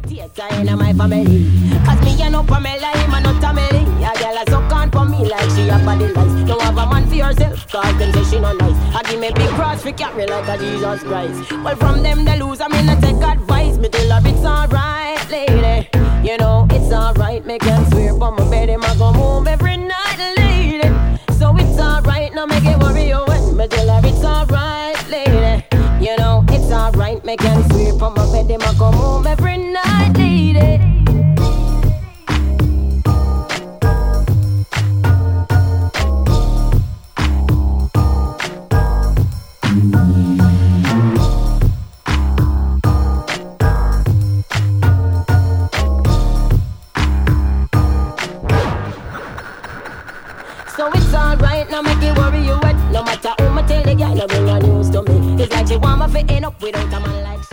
dictator in my family. Cause me and no Pamela, him and no Tamely. A girl a suck on for me like she a body lies. Don't have a man for yourself, cause them say she no nice. I give me big cross for carry like a Jesus Christ. Well from them they lose, I mean I take advice. Me tell her it's alright, lady. You know it's alright, make them swear on my bed. Him a go home every night, lady. So it's alright, now make it worry you when me tell her it's alright, lady. You know it's alright, make them swear on my bed. Him a come home every night, lady. So it's alright, now make it worry you wet. No matter who me tell the girl, no bring a news to me. It's like she want me fitting up without a man like